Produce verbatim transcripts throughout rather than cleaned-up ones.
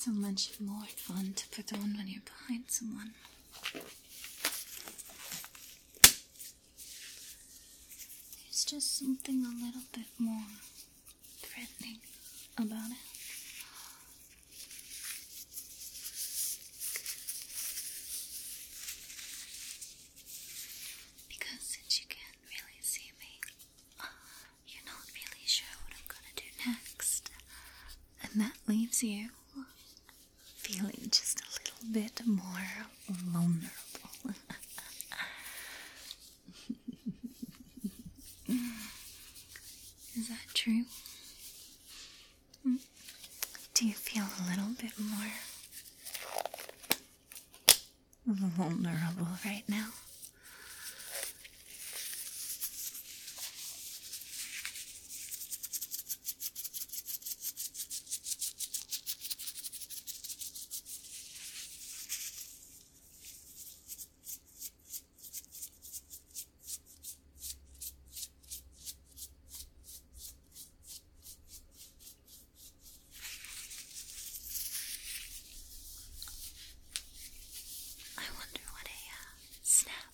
so much more fun to put on when you're behind someone. There's just something a little bit more threatening about it. Because since you can't really see me, you're not really sure what I'm gonna do next. And that leaves you feeling just a little bit more vulnerable. Is that true? Do you feel a little bit more vulnerable right now? I wonder what a uh, snap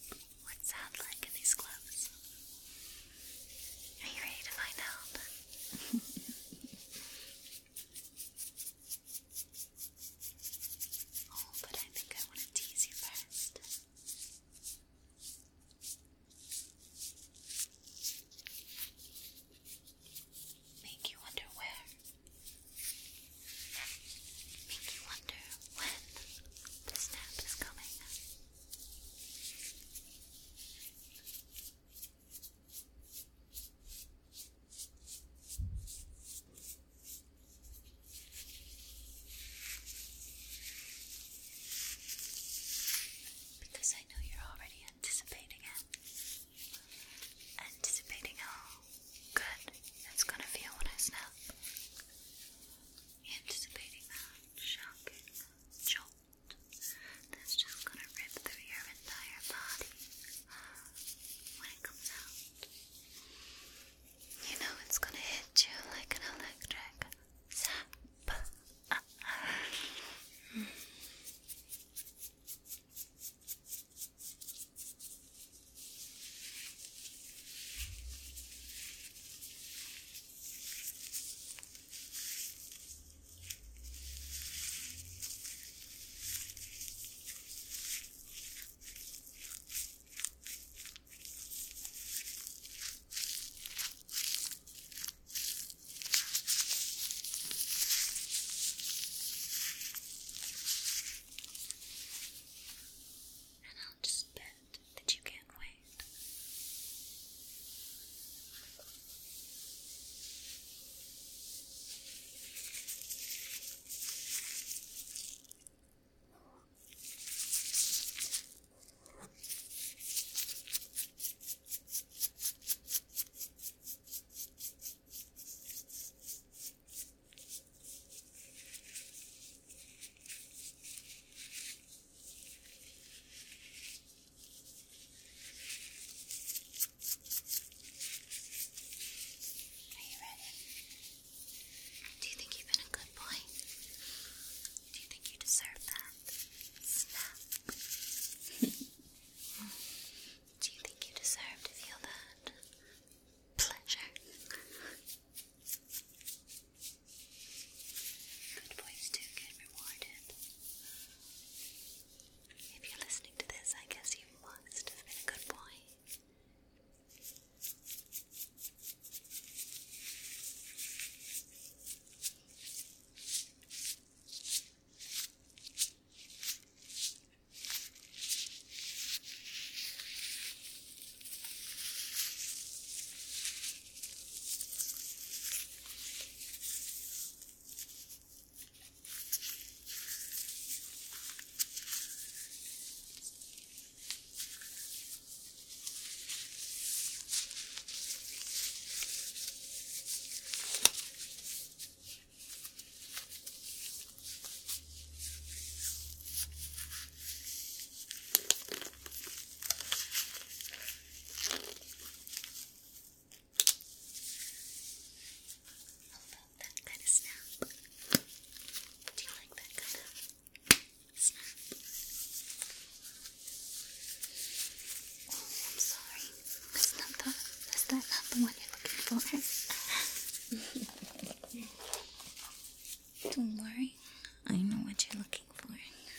Don't worry, I know what you're looking for.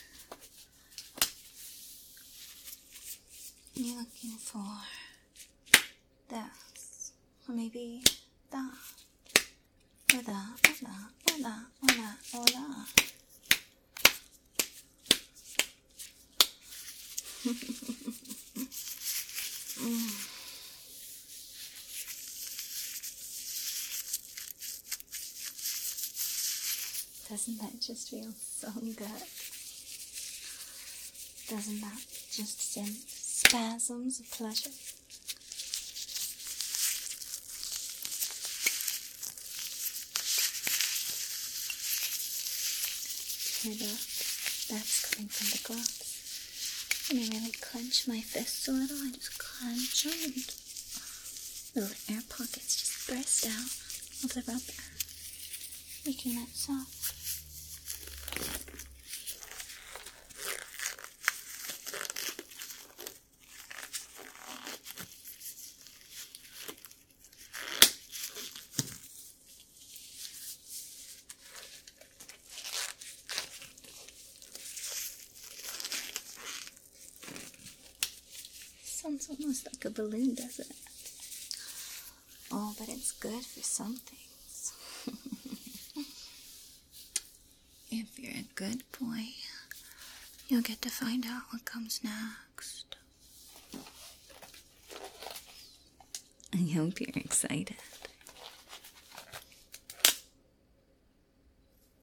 You're looking for this, or maybe that, or that, or that, or that, or that, or that. mm. Doesn't that just feel so good? Doesn't that just send spasms of pleasure? Hear that? That's coming from the gloves. When I really clench my fists a little, I just clench them and little air pockets just burst out of the rubber, making that soft. Sounds almost like a balloon, doesn't it? Oh, but it's good for some things. If you're a good boy, you'll get to find out what comes next. I hope you're excited.